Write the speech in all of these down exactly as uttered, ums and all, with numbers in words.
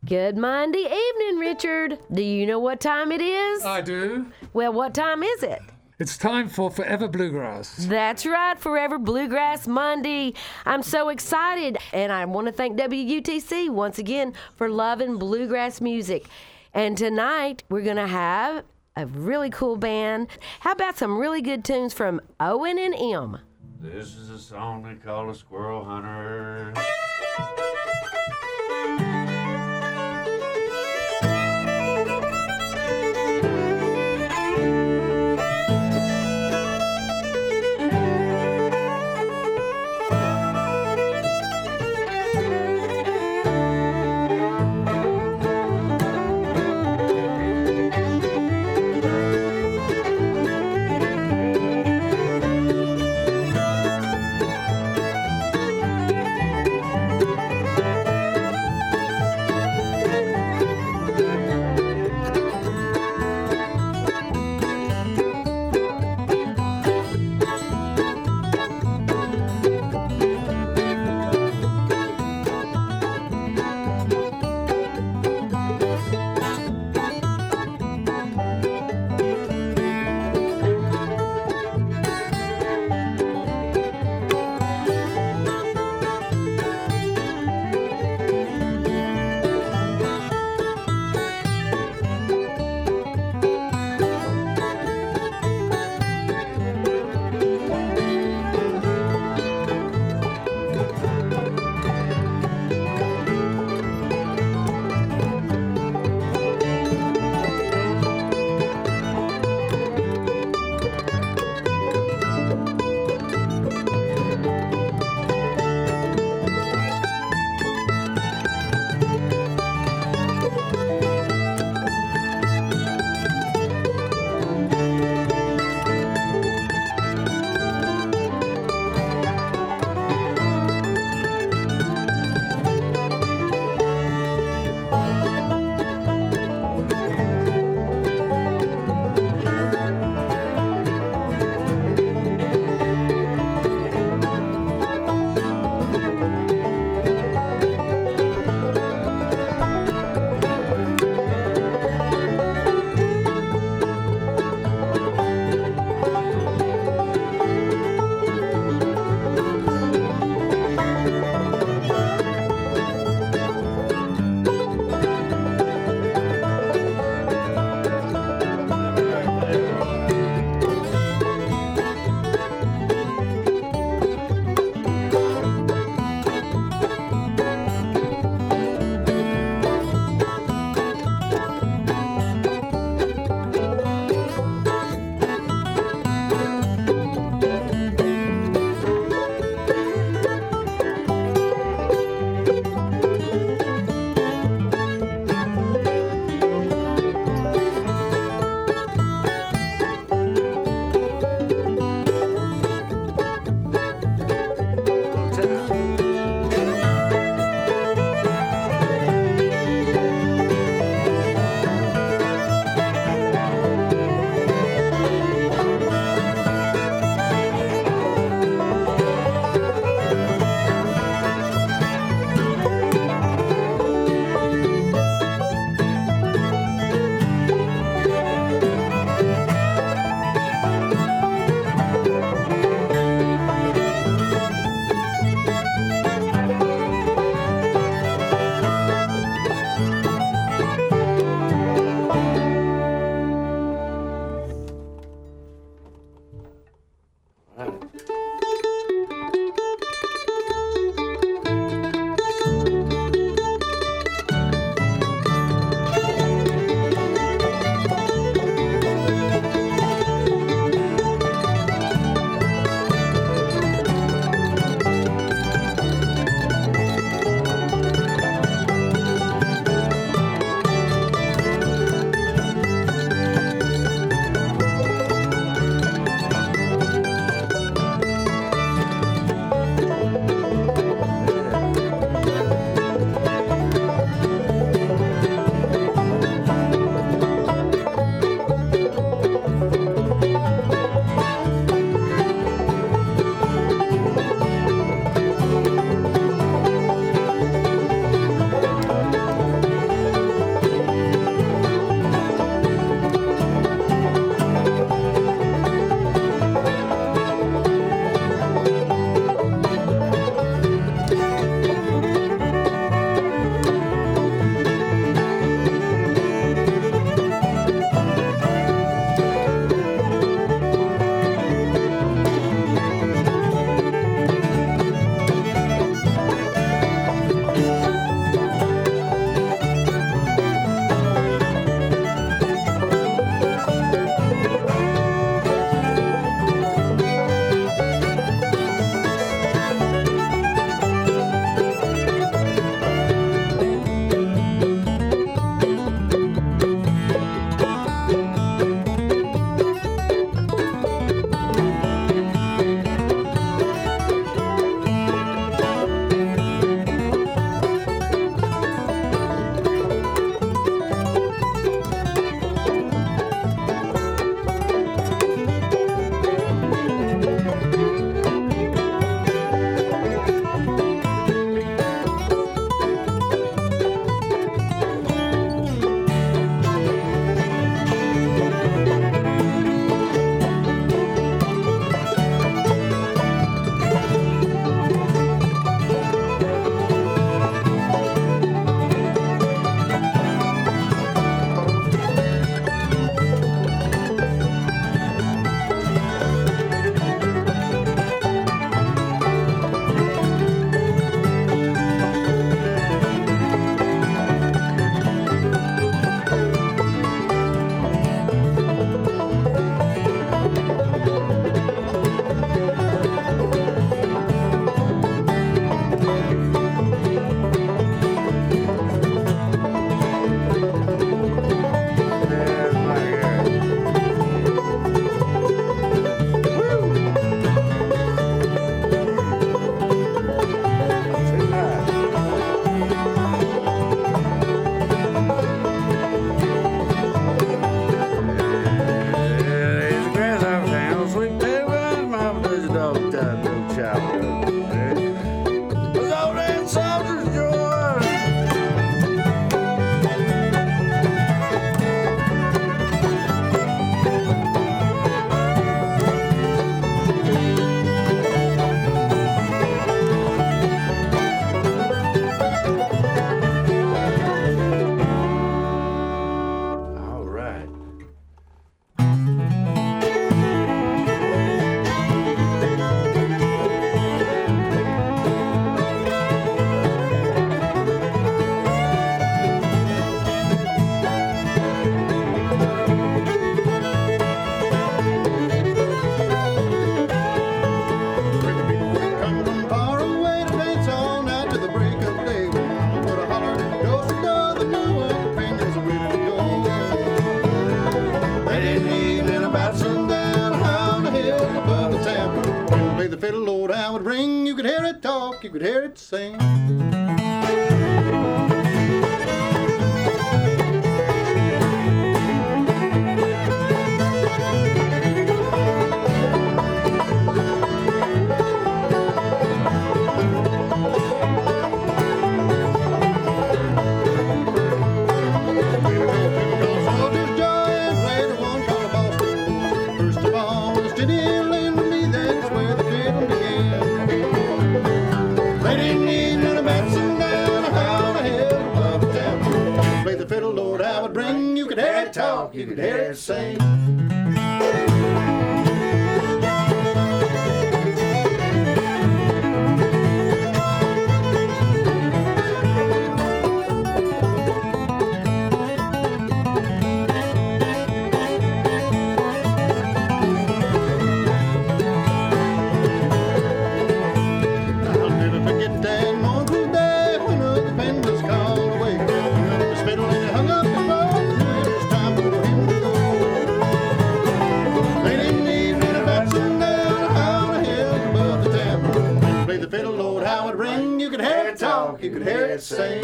Good Monday evening, Richard. Do you know what time it is? I do. Well, what time is it? It's time for Forever Bluegrass. That's right, Forever Bluegrass Monday. I'm so excited, and I want to thank W U T C once again for loving bluegrass music. And tonight, we're going to have a really cool band. How about some really good tunes from Owen and M? This is a song they call a Squirrel Hunter. could hear it sing. Talk, you could hear it sing. You could hear it sing.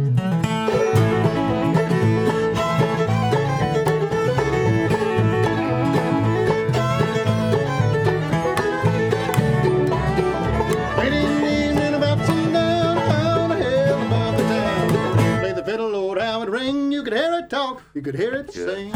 Late in the evening, about sundown, how the hell above the town. Play the fiddle, Lord, how it ring. You could hear it talk. You could hear it sing.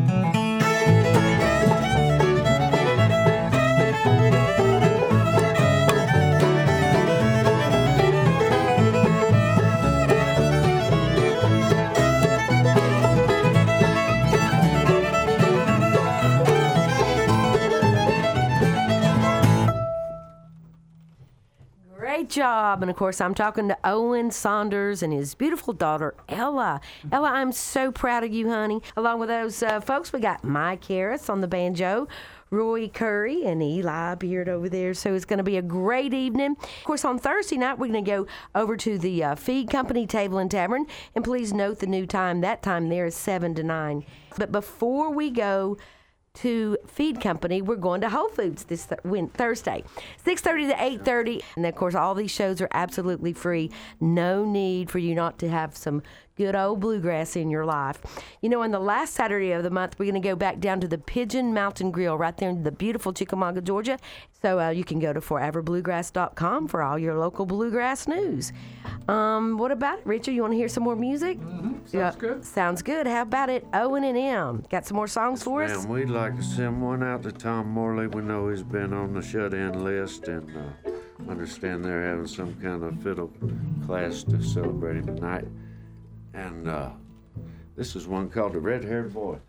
Great job. And of course, I'm talking to Owen Saunders and his beautiful daughter, Ella. Ella, I'm so proud of you, honey. Along with those uh, folks, we got Mike Harris on the banjo, Roy Curry, and Eli Beard over there. So it's going to be a great evening. Of course, on Thursday night, we're going to go over to the uh, Feed Company Table and Tavern. And please note the new time. That time there is seven to nine. But before we go to Feed Company, we're going to Whole Foods this th- win- Thursday, six thirty to eight thirty. And of course, all these shows are absolutely free. No need for you not to have some good old bluegrass in your life. You know, on the last Saturday of the month, we're going to go back down to the Pigeon Mountain Grill right there in the beautiful Chickamauga, Georgia. So uh, you can go to forever bluegrass dot com for all your local bluegrass news. Um, what about it, Richard? You want to hear some more music? Mm-hmm. Sounds Yeah, good. Sounds good. How about it? Owen and M. Got some more songs for us? Man, we'd like to send one out to Tom Morley. We know he's been on the shut-in list, and uh, understand they're having some kind of fiddle class to celebrate him tonight. And uh, this is one called The Red-Haired Boy.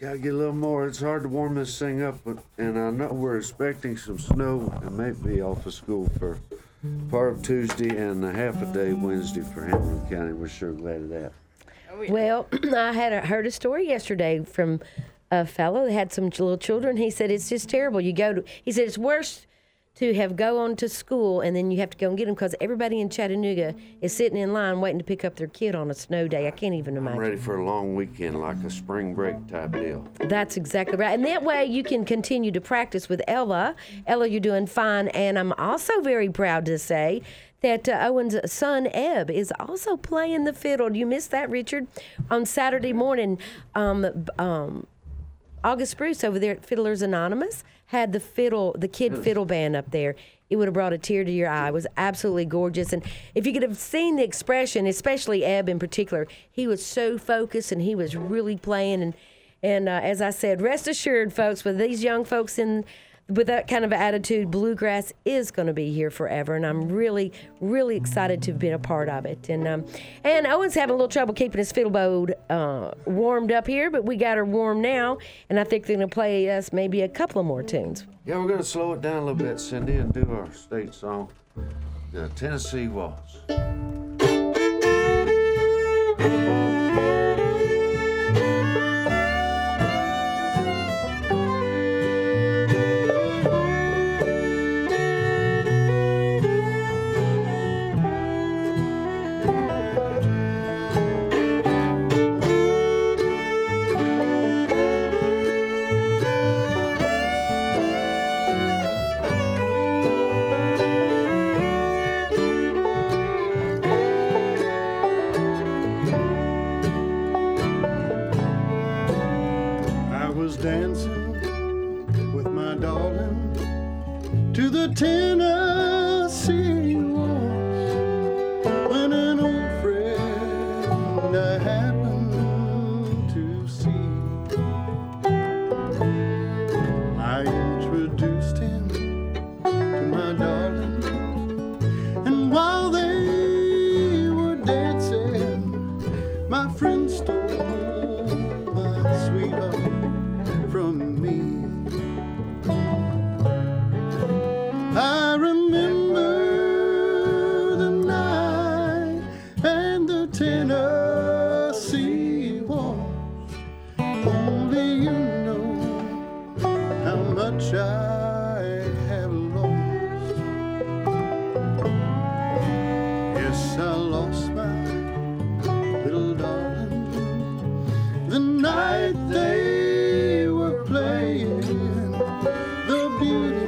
Gotta get a little more. It's hard to warm this thing up, but and I know we're expecting some snow and maybe off of school for part of Tuesday and a half a day Wednesday for Hamilton County. We're sure glad of that. Well, I had a, heard a story yesterday from a fellow that had some little children. He said it's just terrible. You go to, he said it's worse to have go on to school and then you have to go and get them because everybody in Chattanooga is sitting in line waiting to pick up their kid on a snow day. I can't even I'm imagine. ready for a long weekend, like a spring break type deal. That's exactly right. And that way you can continue to practice with Ella. Ella, you're doing fine. And I'm also very proud to say that uh, Owen's son, Ebb, is also playing the fiddle. Do you miss that, Richard? On Saturday morning, um, um, August Bruce over there at Fiddlers Anonymous had the fiddle, the kid fiddle band up there. It would have brought a tear to your eye. It was absolutely gorgeous. And if you could have seen the expression, especially Ebb in particular, he was so focused and he was really playing. And, and uh, as I said, rest assured, folks, with these young folks in with that kind of attitude, bluegrass is going to be here forever, and I'm really, really excited to have been a part of it. And um, and Owen's having a little trouble keeping his fiddle bow uh, warmed up here, but we got her warm now, and I think they're going to play us maybe a couple of more tunes. Yeah, we're going to slow it down a little bit, Cindy, and do our state song, the Tennessee Waltz. Tennessee waltz when an old friend I happened to see. I introduced him to my darling, and while they were dancing, my friend stole my sweetheart from me. I remember the night and the Tennessee waltz. Only you know how much I have lost. Yes, I lost my little darling the night they were playing the beauty.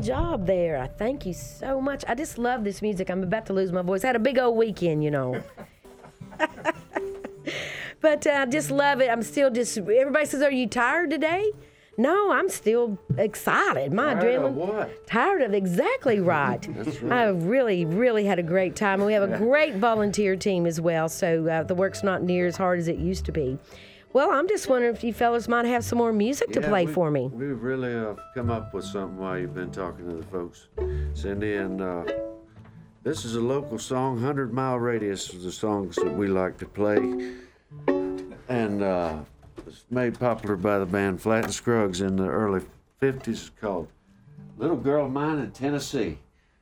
job there. I thank you so much. I just love this music. I'm about to lose my voice. I had a big old weekend, you know. But I uh, just love it. I'm still just, everybody says, are you tired today? No, I'm still excited. My Tired adrenaline. of what? Tired of exactly right. That's right. I really, really had a great time. And we have a great volunteer team as well, so uh, the work's not near as hard as it used to be. Well, I'm just wondering if you fellas might have some more music to Yeah, play we- for me. We've really uh, come up with something while you've been talking to the folks, Cindy, and uh, this is a local song, one hundred mile Radius of the songs that we like to play. And uh, it's made popular by the band Flat and Scruggs in the early fifties. It's called Little Girl of Mine in Tennessee.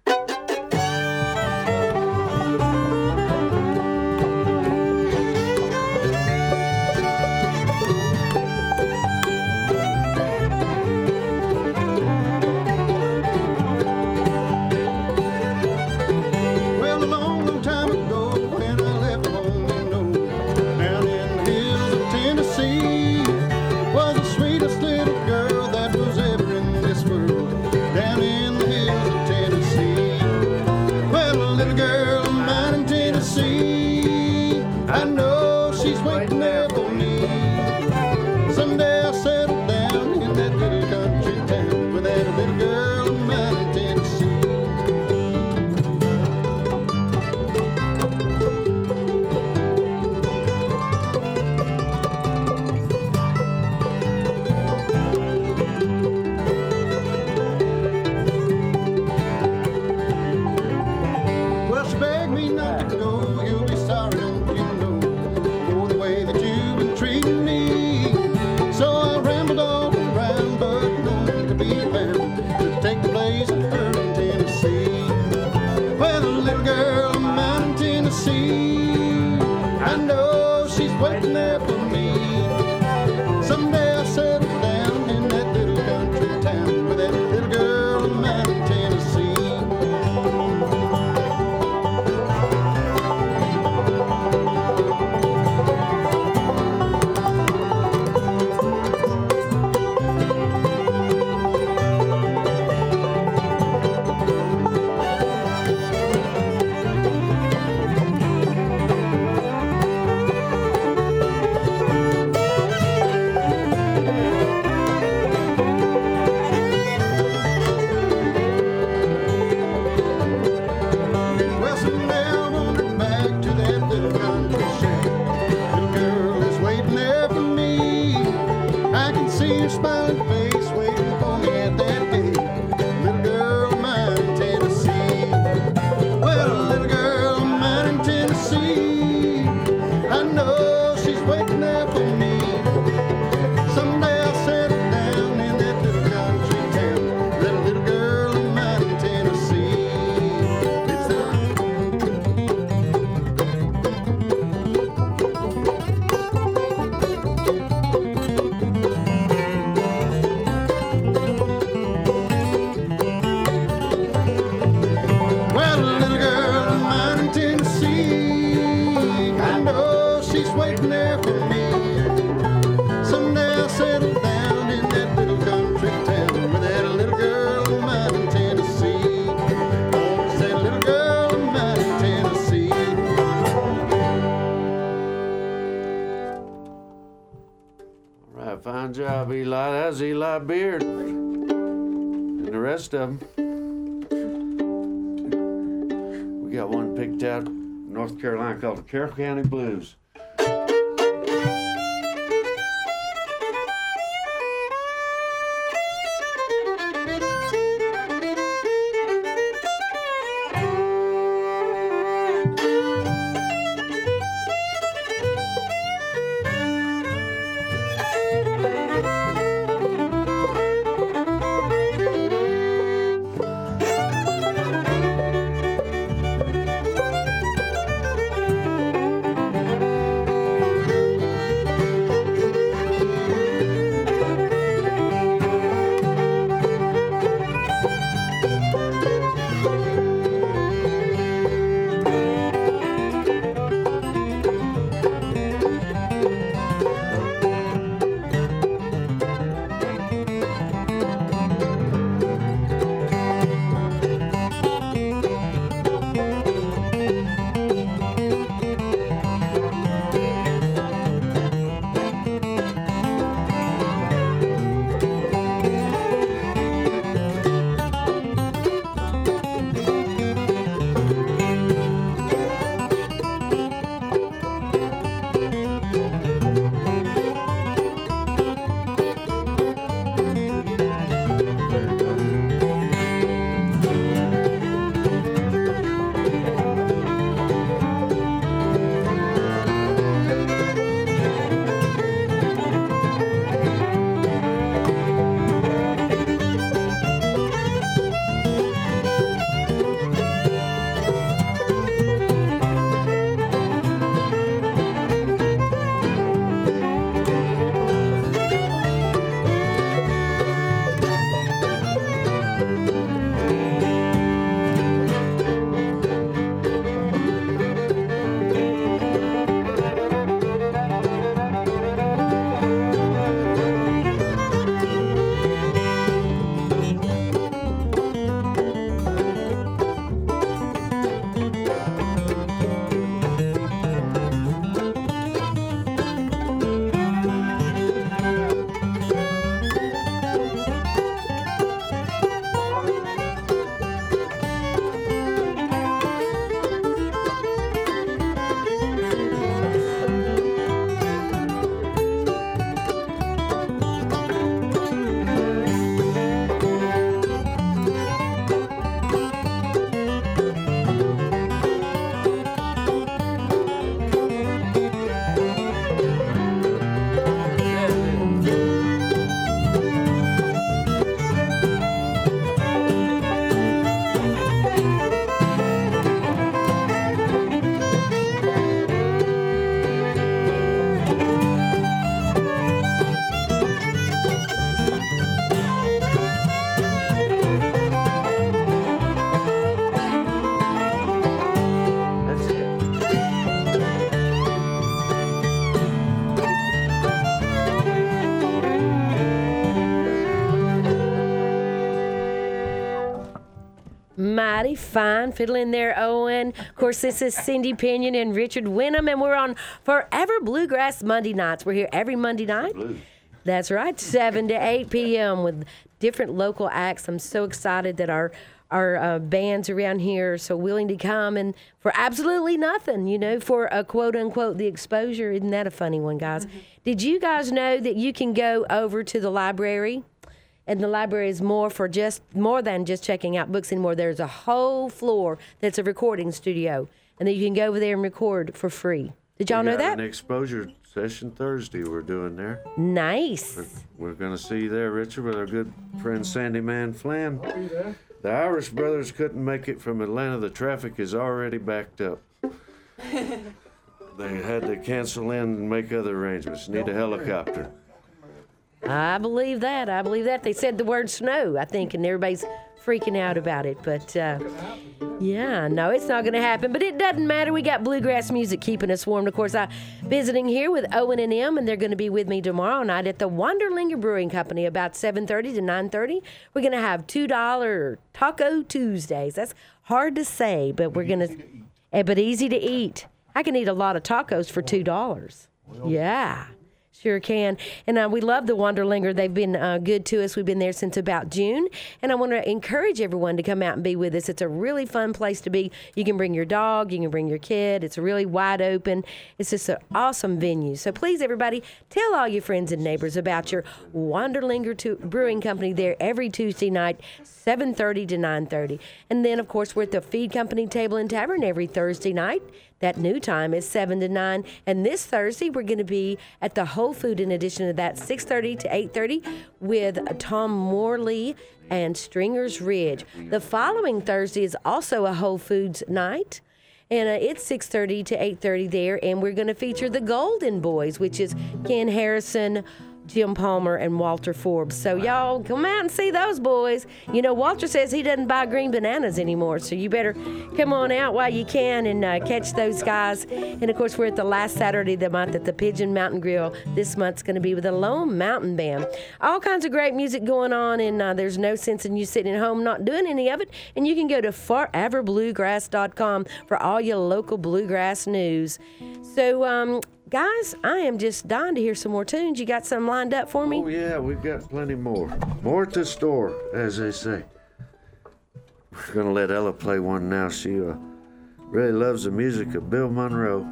Well, a long, long time ago, when I left home, you know, down in the hills of Tennessee, was the sweetest little girl that was ever in this world. Down in the hills of Tennessee. Well, a little girl of mine in Tennessee, I know she's waiting there for me. Someday I'll settle down in that little country town with that little girl of mine in Tennessee. Well, she begged me not to go. You'll be sorry, don't you know, for the way that you've been treating me. So I rambled all around, but no one could be found to take the place of her in Tennessee. Well, the little girl of mine in Tennessee, I know she's waiting there for me. Someday I'll settle down in that little country town with that little girl of mine in Tennessee. Well, someday I wandered back to that little country shack. Little girl is waiting there for me. I can see her smiling face waiting for me at that gate. Little girl of mine in Tennessee. Well, a little girl of mine in Tennessee, I know she's waiting there for me. Someday I'll settle down in that little country town. That little girl of mine in Tennessee. It's the Well, a little girl of mine in Tennessee, I know she's waiting there for me. Someday I'll settle down in that little country town with that little girl of mine in Tennessee. Oh, that little girl of mine in Tennessee. All right, fine job, Eli. That's Eli Beard. And the rest of them. We got one picked out in North Carolina called the Carroll County Blues. really fine. Fiddling there, Owen. Of course, this is Cindy Pinion and Richard Wenham, and we're on Forever Bluegrass Monday nights. We're here every Monday night. That's right, seven to eight p.m. with different local acts. I'm so excited that our our uh, bands around here are so willing to come and for absolutely nothing, you know, for a quote unquote the exposure. Isn't that a funny one, guys? Mm-hmm. Did you guys know that you can go over to the library? And the library is more for just more than just checking out books anymore. There's a whole floor that's a recording studio, and then you can go over there and record for free. Did y'all we know got that? An exposure session Thursday we're doing there. Nice. We're, we're going to see you there, Richard, with our good friend Sandy Man Flynn. Are you there? The Irish brothers couldn't make it from Atlanta. The traffic is already backed up. They had to cancel in and make other arrangements. Need a helicopter. I believe that. I believe that. They said the word snow, I think, and everybody's freaking out about it. But, uh, yeah, no, it's not going to happen. But it doesn't matter. We got bluegrass music keeping us warm. Of course, I'm visiting here with Owen and M, and they're going to be with me tomorrow night at the Wanderlinger Brewing Company about seven thirty to nine thirty. We're going to have two dollar Taco Tuesdays. That's hard to say, but we're going to, but easy to eat. I can eat a lot of tacos for two dollars. Yeah. Sure can. And uh, we love the Wanderlinger. They've been uh, good to us. We've been there since about June. And I want to encourage everyone to come out and be with us. It's a really fun place to be. You can bring your dog. You can bring your kid. It's really wide open. It's just an awesome venue. So please, everybody, tell all your friends and neighbors about your Wanderlinger to- Brewing Company there every Tuesday night, seven thirty to nine thirty. And then, of course, we're at the Feed Company Table and Tavern every Thursday night. That new time is seven to nine. And this Thursday, we're going to be at the Whole Food in addition to that, six thirty to eight thirty with Tom Morley and Stringer's Ridge. The following Thursday is also a Whole Foods night. And uh, it's six thirty to eight thirty there. And we're going to feature the Golden Boys, which is Ken Harrison, Jim Palmer, and Walter Forbes. So y'all come out and see those boys. You know, Walter says he doesn't buy green bananas anymore, so you better come on out while you can and uh, catch those guys. And of course, we're at the last Saturday of the month at the Pigeon Mountain Grill. This month's going to be with the Lone Mountain Band. All kinds of great music going on, and uh, there's no sense in you sitting at home not doing any of it. And you can go to forever bluegrass dot com for all your local bluegrass news. So, um, guys, I am just dying to hear some more tunes. You got some lined up for me? Oh, yeah, we've got plenty more. More to store, as they say. We're going to let Ella play one now. She uh, really loves the music of Bill Monroe.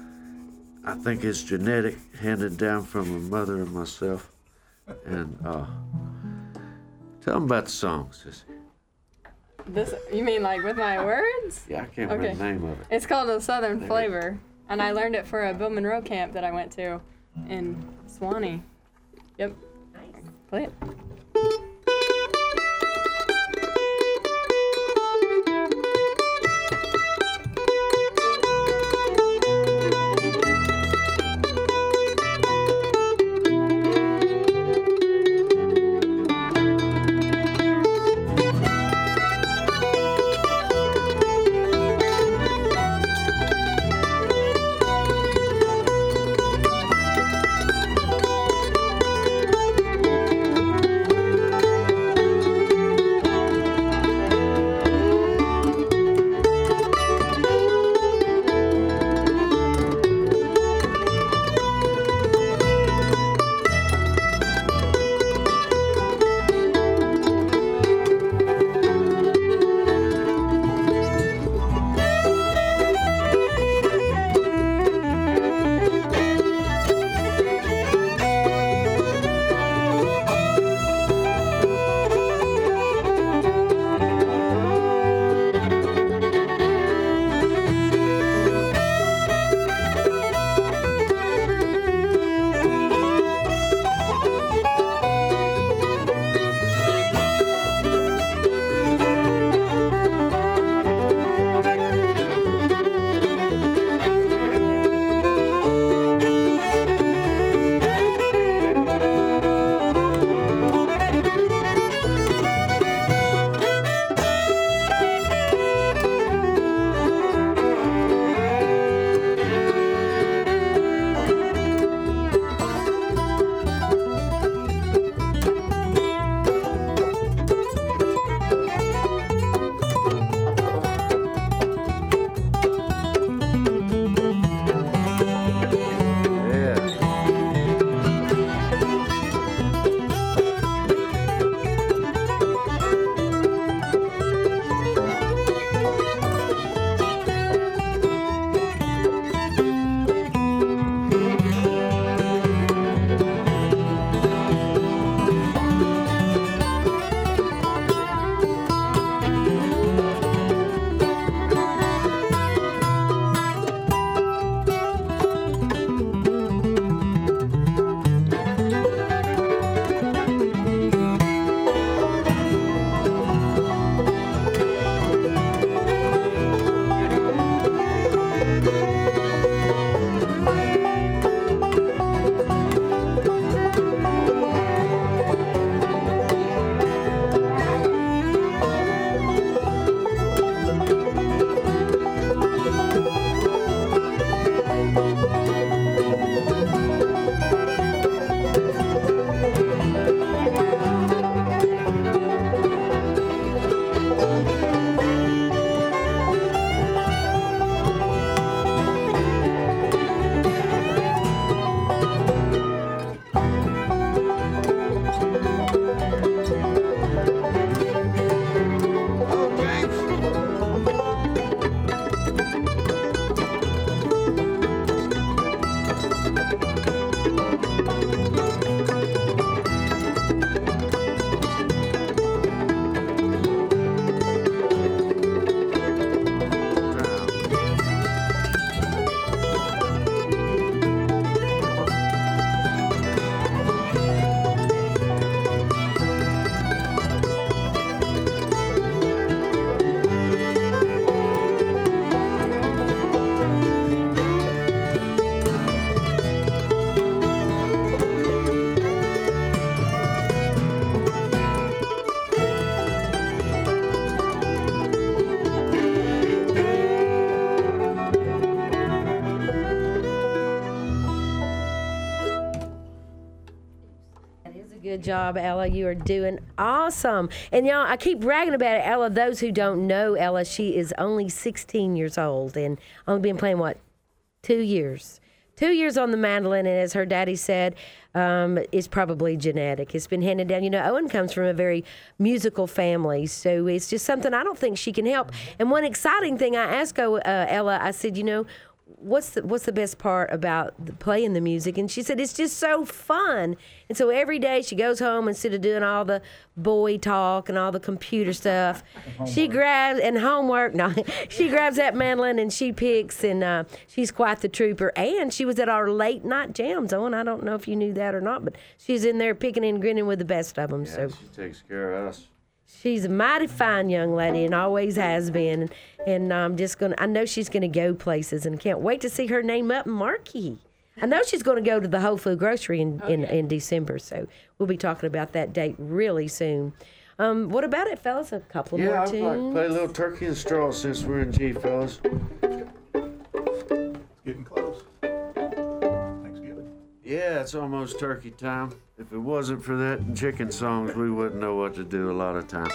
I think it's genetic, handed down from her mother and myself. And uh, tell them about the song, sissy. This, you mean like with my words? Yeah, I can't Okay. remember the name of it. It's called A Southern Flavor, and I learned it for a Bill Monroe camp that I went to in Swanee. Yep. Play it. Good job, Ella. You are doing awesome. And y'all, I keep bragging about it. Ella, those who don't know Ella, she is only sixteen years old and only been playing, what, two years? Two years on the mandolin, and as her daddy said, um, it's probably genetic. It's been handed down. You know, Owen comes from a very musical family, so it's just something I don't think she can help. And one exciting thing I asked uh, Ella, I said, you know, what's the, what's the best part about the, playing the music? And she said, it's just so fun. And so every day she goes home, instead of doing all the boy talk and all the computer stuff, she grabs, and homework, no, she grabs that mandolin and she picks, and uh, she's quite the trooper. And she was at our late night jams, Owen. I don't know if you knew that or not, but she's in there picking and grinning with the best of them. Yeah, so she takes care of us. She's a mighty fine young lady and always has been. And, and I'm just going to, I know she's going to go places and can't wait to see her name up in Marquee. I know she's going to go to the Whole Food Grocery in, in, in December. So we'll be talking about that date really soon. Um, what about it, fellas? A couple of Yeah, more I'd like to tunes? play a little Turkey and Straw since we're in G, fellas. Getting close. Thanksgiving. Yeah, it's almost turkey time. If it wasn't for that and chicken songs, we wouldn't know what to do a lot of time.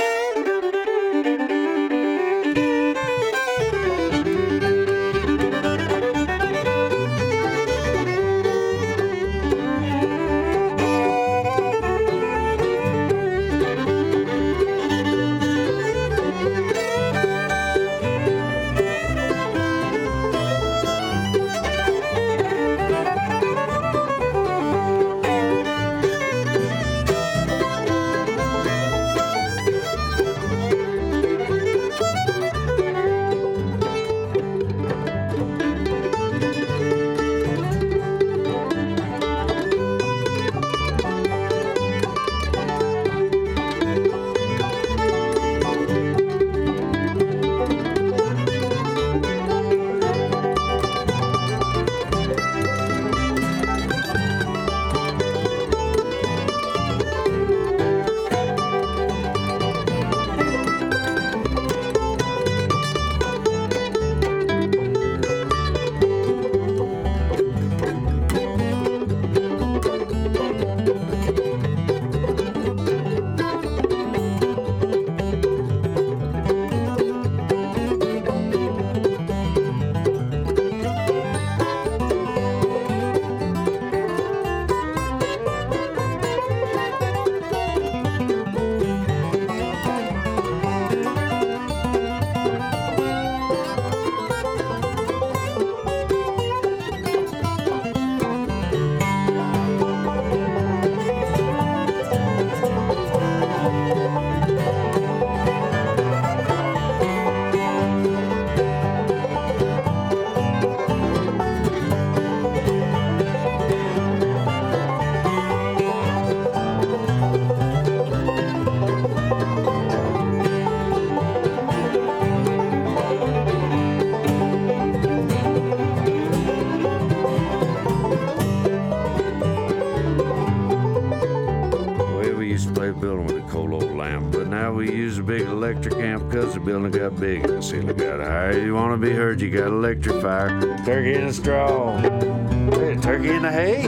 Electric amp because the building got big and the ceiling got higher. You want to be heard, you got electrifier. Turkey in a straw. Hey, turkey in the hay.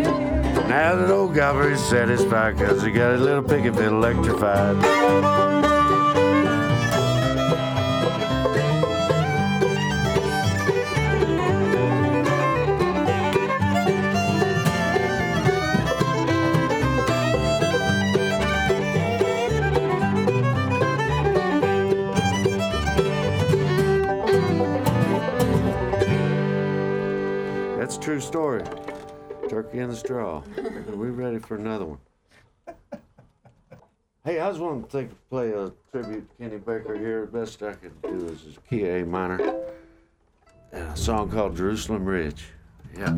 Now that old Gobber is satisfied because he got a little picket fiddle electrified. True story. Turkey in the straw. Are we ready for another one? Hey, I was wanting to take, play a tribute to Kenny Baker here. The best I could do is this key A minor. And a song called Jerusalem Ridge. Yeah.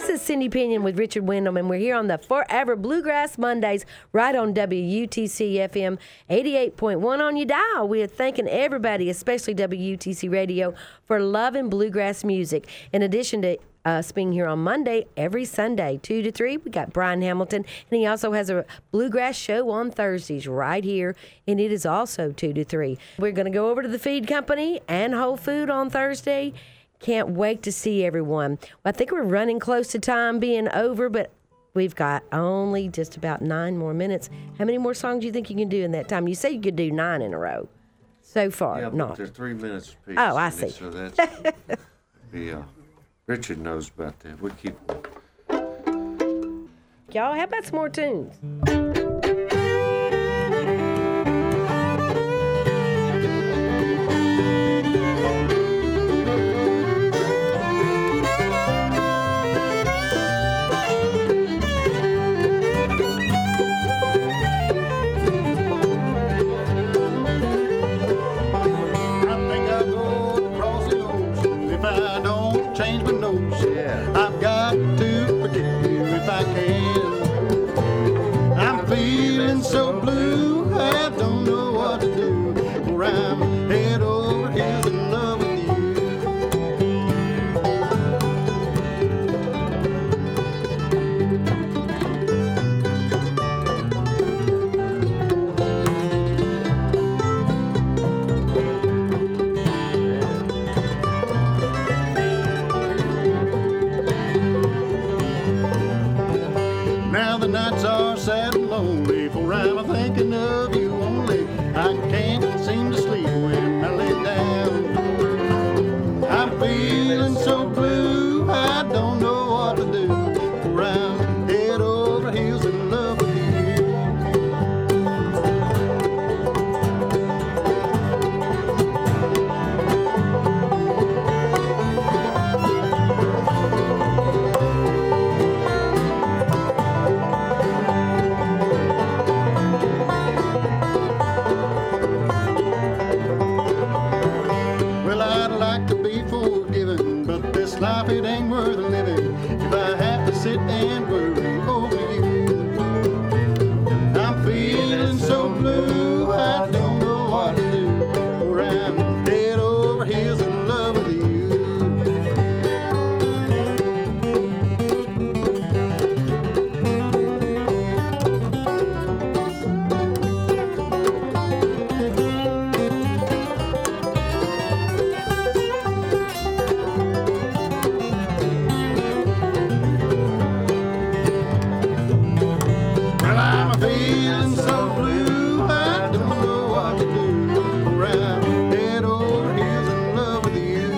This is Cindy Pinion with Richard Wyndham, and we're here on the Forever Bluegrass Mondays right on W U T C F M eighty-eight point one on your dial. We are thanking everybody, especially W U T C Radio, for loving bluegrass music. In addition to us being here on Monday, every Sunday, two to three, we got Brian Hamilton, and he also has a bluegrass show on Thursdays right here, and it is also two to three. We're going to go over to the Feed Company and Whole Food on Thursday. Can't wait to see everyone. Well, I think we're running close to time being over, but we've got only just about nine more minutes. How many more songs do you think you can do in that time? You say you could do nine in a row. So far, Yeah, but not. they're three minutes apiece. Oh, I Cindy, see. So that's, the, uh, Richard knows about that. We keep Y'all, how about some more tunes? Change my nose. Yeah. I've got to forget you if I can. I'm feeling so blue, I don't know what to do. For I'm head over heels in love with you. Now the nights are sad and lonely, for I'm thinking of you only. I can't seem to sleep when I lay down. I'm feeling so blue, I don't know what to do. For I'm head over heels in love with you. Well, I'd like to be forgiven, but this life, it ain't worth living if I have to sit and worry over you. I'm feeling so blue, I don't know what to do, for I'm head over heels in love with you. Well, I'm feeling so blue, I don't know what to do, for I'm head over heels in love with you.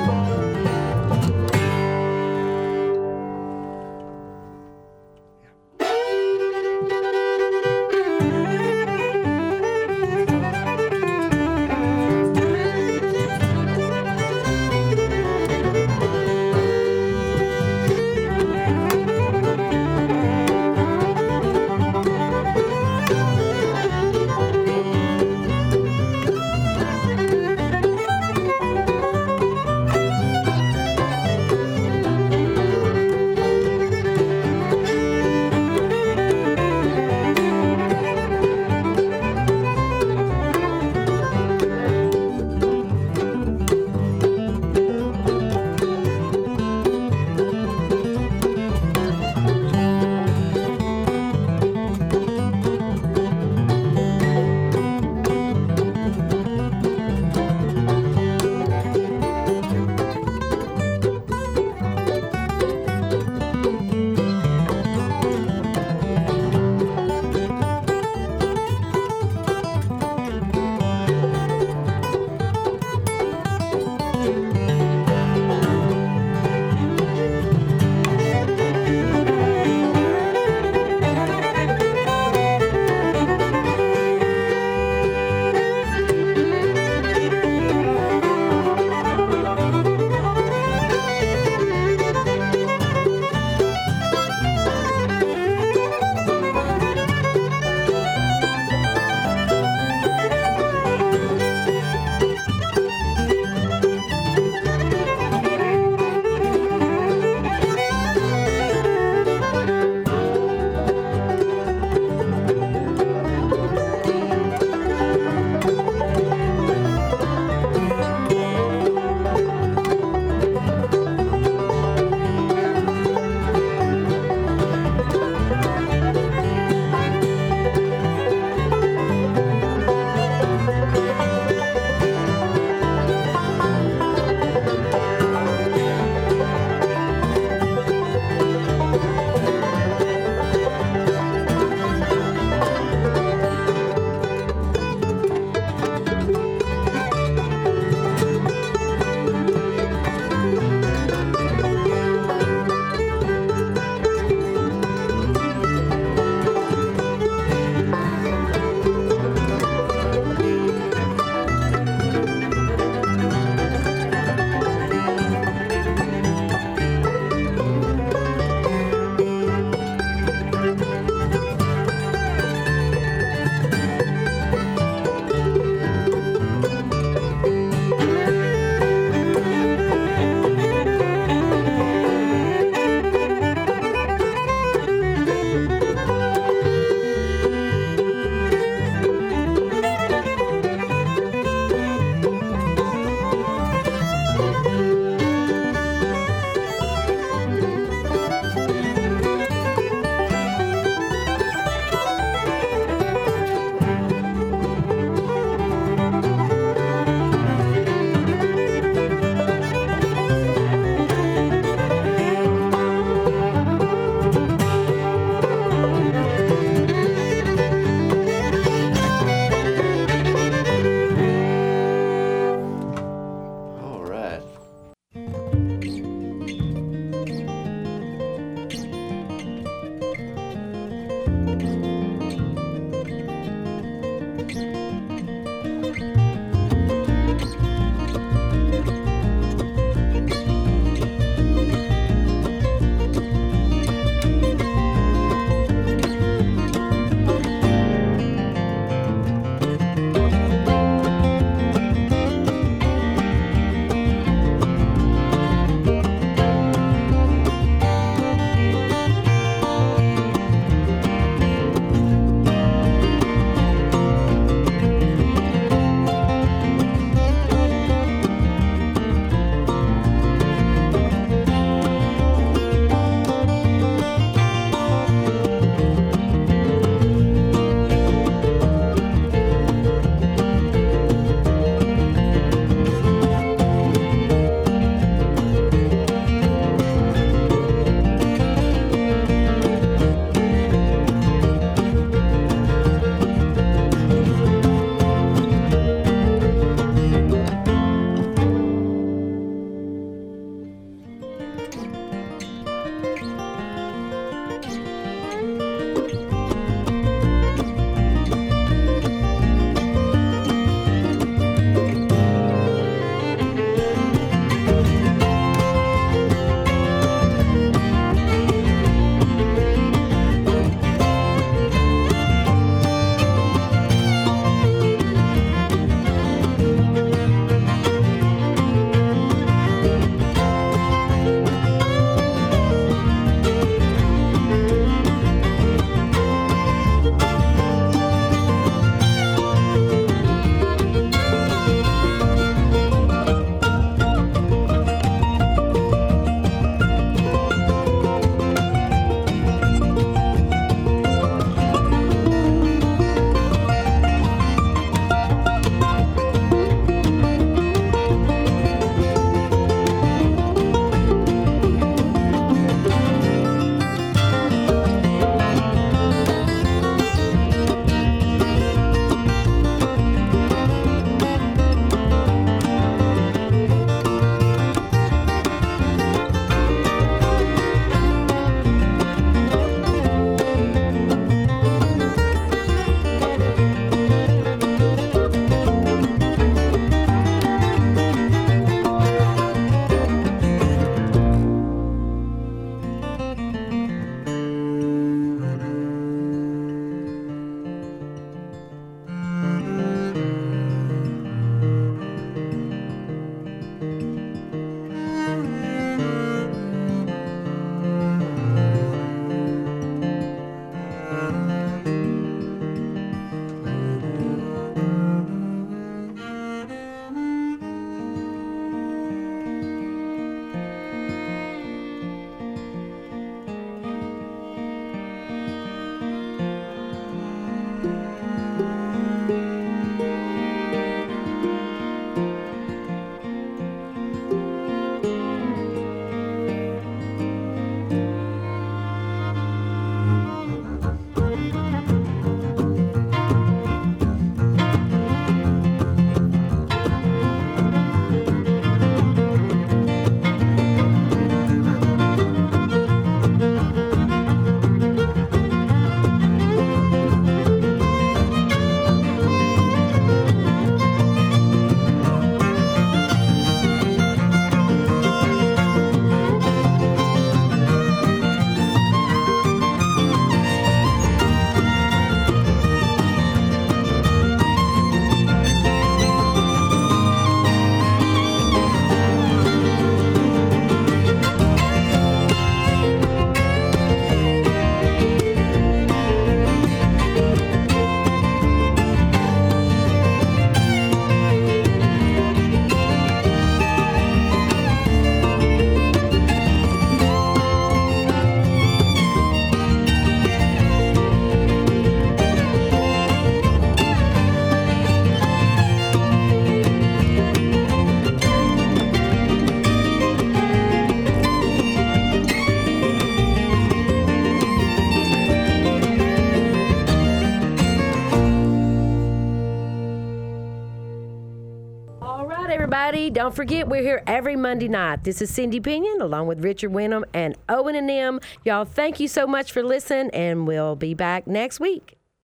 don't forget, we're here every Monday night. This is Cindy Pinion along with Richard Wenham and Owen and them. Y'all, thank you so much for listening, and we'll be back next week.